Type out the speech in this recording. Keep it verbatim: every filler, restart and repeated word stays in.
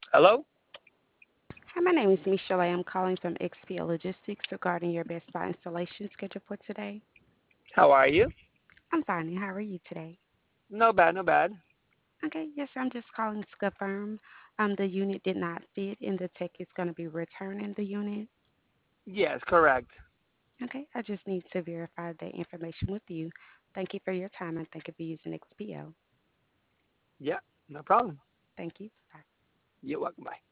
Hello? Hi, my name is Michelle. I am calling from X P L Logistics regarding your Best Buy installation schedule for today. How are you? I'm fine, and how are you today? No bad, no bad. Okay, yes, I'm just calling to confirm um, the unit did not fit and the tech is going to be returning the unit. Yes, correct. Okay, I just need to verify that information with you. Thank you for your time and thank you for using X P L. Yeah, no problem. Thank you. Bye. You're welcome. Bye.